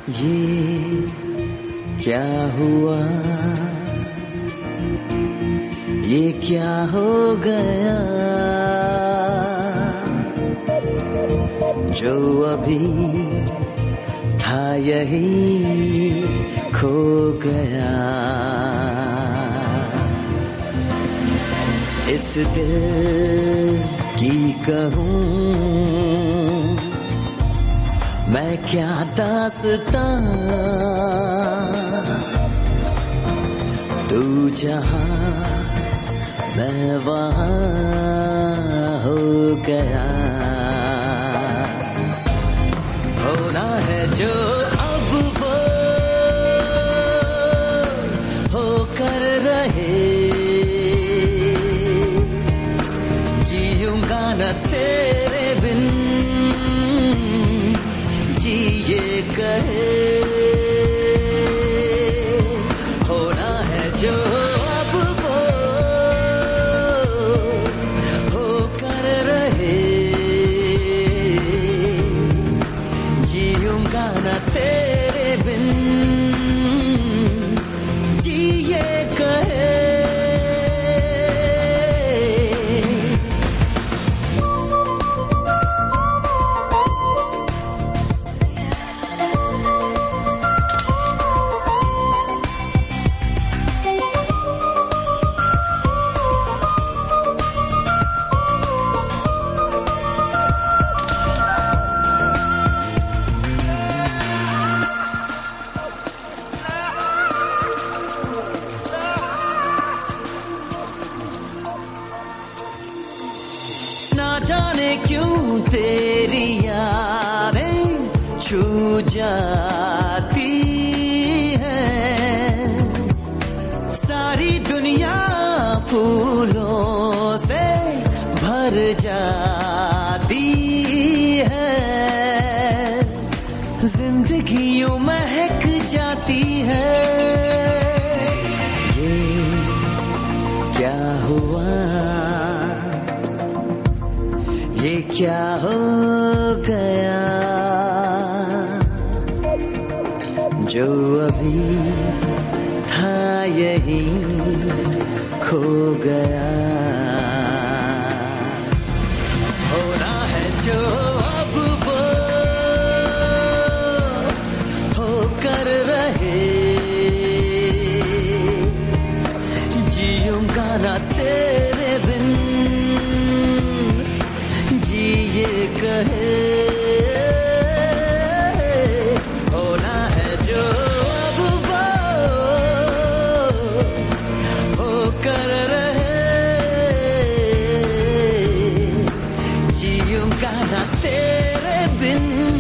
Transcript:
ये क्या हुआ, ये क्या हो गया, जो अभी था यही खो गया। इस दिल की कहूँ मैं क्या दास्तां, तू जहाँ मैं वहाँ हो गया। होना है जो अब वो होकर रहे, जीऊंगा न तेरे बिन, जिए कहे। होना है जो अब वो होकर रहे, जीऊंगा न तेरे बिन, जिए कहे। ना जाने क्यों तेरी यादें छू जाती हैं, सारी दुनिया फूलों से भर जाती है, जिंदगी यूं महक जाती है। ये क्या हुआ, ये क्या हो गया, जो अभी था यही खो गया। होना है जो अब वो होकर रहे, जीऊंगा ना तेरे बिन, जिए कहे। होना है जो अब वो होकर रहे, जीऊंगा ना तेरे बिन।